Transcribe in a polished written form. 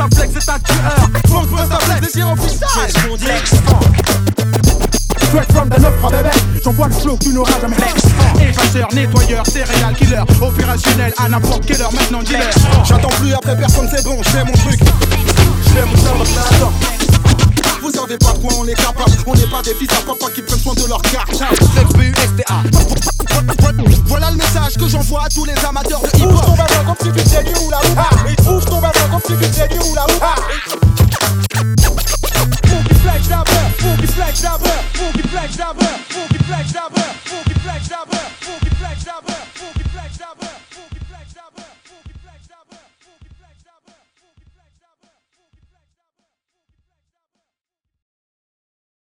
ta flex c'est un tueur. Funk pose ta flex, désir en freestyle. Qu'est-ce qu'on dit? Straight from the neuf bébé, j'envoie le flow que tu n'auras jamais. Effaceur, nettoyeur, serial killer, opérationnel à n'importe quelle heure, maintenant dealer. J'attends plus après personne, c'est bon, j'fais mon truc. J'fais mon job, là. Vous savez pas de quoi on est capable. On n'est pas des fils à papa qui prennent soin de leur carte. Flex BUSTA. Voilà le message que j'envoie à tous les amateurs de hip-hop. Comme si tu t'es nu ou la